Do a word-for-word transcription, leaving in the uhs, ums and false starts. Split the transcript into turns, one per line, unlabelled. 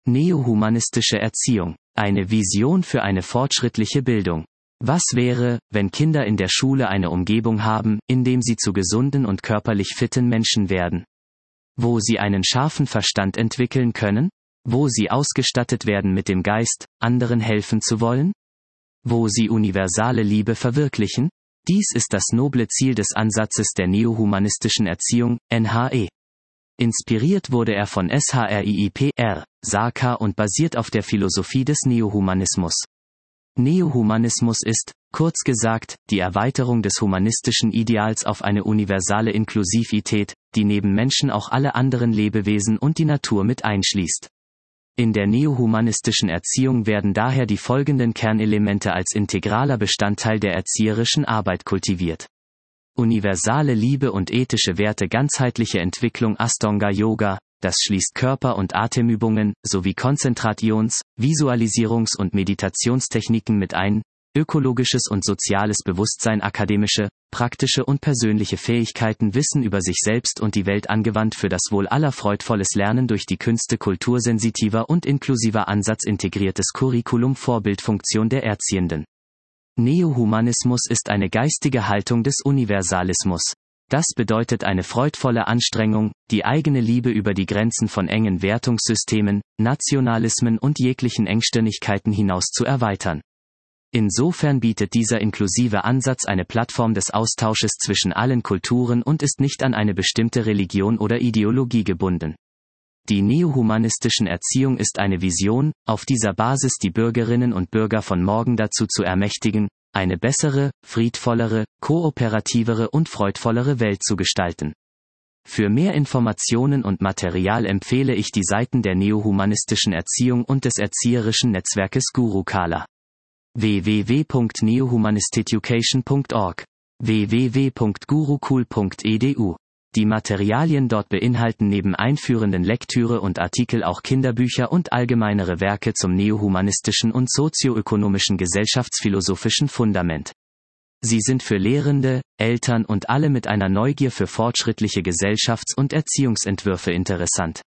Neohumanistische Erziehung. Eine Vision für eine fortschrittliche Bildung. Was wäre, wenn Kinder in der Schule eine Umgebung haben, in dem sie zu gesunden und körperlich fitten Menschen werden? Wo sie einen scharfen Verstand entwickeln können? Wo sie ausgestattet werden mit dem Geist, anderen helfen zu wollen? Wo sie universale Liebe verwirklichen? Dies ist das noble Ziel des Ansatzes der neohumanistischen Erziehung, N H E. Inspiriert wurde er von S H R I I P R, Sarkar und basiert auf der Philosophie des Neohumanismus. Neohumanismus ist, kurz gesagt, die Erweiterung des humanistischen Ideals auf eine universale Inklusivität, die neben Menschen auch alle anderen Lebewesen und die Natur mit einschließt. In der neohumanistischen Erziehung werden daher die folgenden Kernelemente als integraler Bestandteil der erzieherischen Arbeit kultiviert. Universale Liebe und ethische Werte, ganzheitliche Entwicklung, Ashtanga Yoga, das schließt Körper- und Atemübungen, sowie Konzentrations-, Visualisierungs- und Meditationstechniken mit ein, ökologisches und soziales Bewusstsein, akademische, praktische und persönliche Fähigkeiten, Wissen über sich selbst und die Welt angewandt für das Wohl aller, freudvolles Lernen durch die Künste, kultursensitiver und inklusiver Ansatz, integriertes Curriculum, Vorbildfunktion der Erziehenden. Neohumanismus ist eine geistige Haltung des Universalismus. Das bedeutet eine freudvolle Anstrengung, die eigene Liebe über die Grenzen von engen Wertungssystemen, Nationalismen und jeglichen Engstirnigkeiten hinaus zu erweitern. Insofern bietet dieser inklusive Ansatz eine Plattform des Austausches zwischen allen Kulturen und ist nicht an eine bestimmte Religion oder Ideologie gebunden. Die neohumanistischen Erziehung ist eine Vision, auf dieser Basis die Bürgerinnen und Bürger von morgen dazu zu ermächtigen, eine bessere, friedvollere, kooperativere und freudvollere Welt zu gestalten. Für mehr Informationen und Material empfehle ich die Seiten der neohumanistischen Erziehung und des erzieherischen Netzwerkes Gurukala. w w w punkt neohumanisteducation punkt org, w w w punkt gurukul punkt e d u. Die Materialien dort beinhalten neben einführenden Lektüre und Artikel auch Kinderbücher und allgemeinere Werke zum neohumanistischen und sozioökonomischen gesellschaftsphilosophischen Fundament. Sie sind für Lehrende, Eltern und alle mit einer Neugier für fortschrittliche Gesellschafts- und Erziehungsentwürfe interessant.